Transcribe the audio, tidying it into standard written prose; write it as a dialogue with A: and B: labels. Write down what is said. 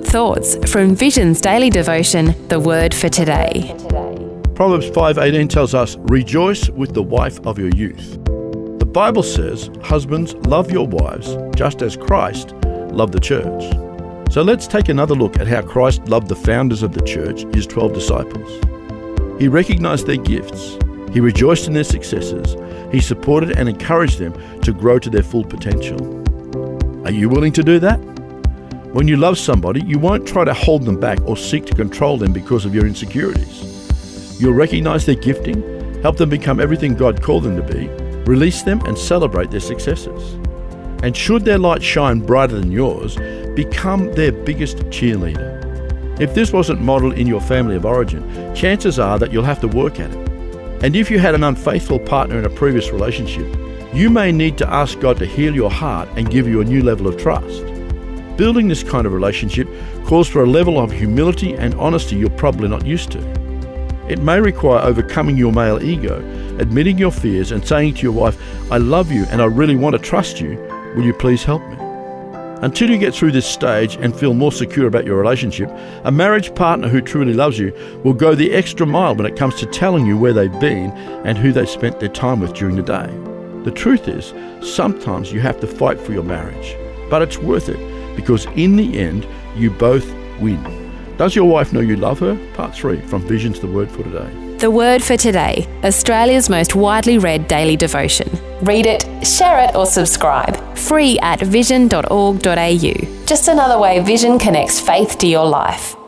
A: good thoughts from Vision's daily devotion, The Word for Today.
B: Proverbs 5:18 tells us, "Rejoice with the wife of your youth." The Bible says, "Husbands, love your wives, just as Christ loved the church." So let's take another look at how Christ loved the founders of the church, his 12 disciples. He recognized their gifts. He rejoiced in their successes. He supported and encouraged them to grow to their full potential. Are you willing to do that? When you love somebody, you won't try to hold them back or seek to control them because of your insecurities. You'll recognize their gifting, help them become everything God called them to be, release them and celebrate their successes. And should their light shine brighter than yours, become their biggest cheerleader. If this wasn't modeled in your family of origin, chances are that you'll have to work at it. And if you had an unfaithful partner in a previous relationship, you may need to ask God to heal your heart and give you a new level of trust. Building this kind of relationship calls for a level of humility and honesty you're probably not used to. It may require overcoming your male ego, admitting your fears and saying to your wife, "I love you and I really want to trust you. Will you please help me?" Until you get through this stage and feel more secure about your relationship, a marriage partner who truly loves you will go the extra mile when it comes to telling you where they've been and who they spent their time with during the day. The truth is, sometimes you have to fight for your marriage, but it's worth it because in the end, you both win. Does your wife know you love her? Part 3 from Vision's The Word for Today.
A: The Word for Today, Australia's most widely read daily devotion. Read it, share it or subscribe. Free at vision.org.au. Just another way Vision connects faith to your life.